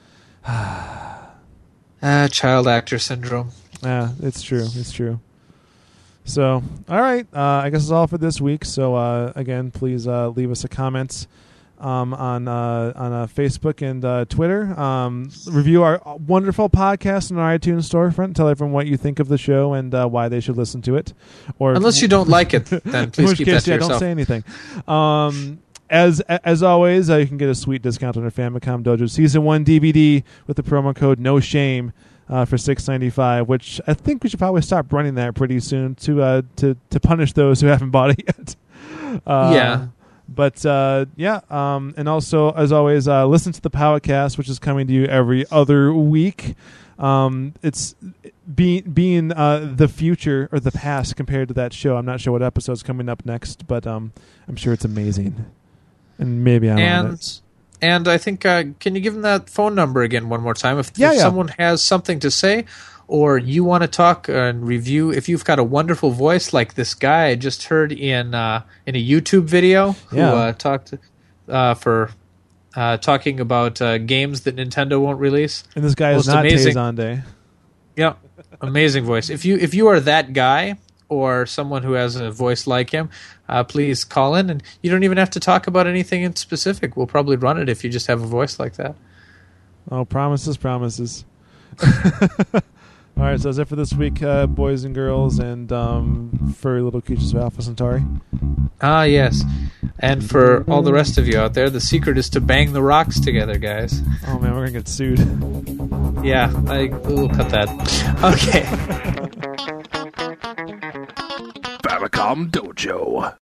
Ah, child actor syndrome. Yeah, it's true. It's true. So, all right. Uh, I guess that's all for this week. So, uh, again, please uh, leave us a comment um, on uh, on uh, Facebook and uh, Twitter. Um, review our wonderful podcast on our iTunes storefront. Tell everyone what you think of the show and uh, why they should listen to it. Or Unless you don't like it, then in please which keep case, that to yeah, yourself. don't say anything. Um, as as always, uh, you can get a sweet discount on our Famicom Dojo Season one D V D with the promo code No Shame uh, for six ninety-five. Which I think we should probably stop running that pretty soon to uh, to to punish those who haven't bought it yet. Uh, yeah. But uh, yeah, um, and also as always, uh, listen to the Powercast, which is coming to you every other week. Um, it's being being uh, the future or the past compared to that show. I'm not sure what episode's coming up next, but um, I'm sure it's amazing. And maybe I'm and on it. and I think uh, can you give them that phone number again one more time if, yeah, if yeah. someone has something to say, or you want to talk and review, if you've got a wonderful voice like this guy I just heard in uh, in a YouTube video who Yeah. uh, talked uh, for uh, talking about uh, games that Nintendo won't release. And this guy is Most not amazing. Teizande. Yeah, amazing voice. If you if you are that guy or someone who has a voice like him, uh, please call in, and you don't even have to talk about anything in specific. We'll probably run it if you just have a voice like that. Oh, promises, promises. All right, so that's it for this week, uh, boys and girls, and um, furry little creatures of Alpha Centauri. Ah, yes. And for all the rest of you out there, the secret is to bang the rocks together, guys. Oh man, we're gonna get sued. Yeah, I, we'll cut that. Okay. Famicom Dojo.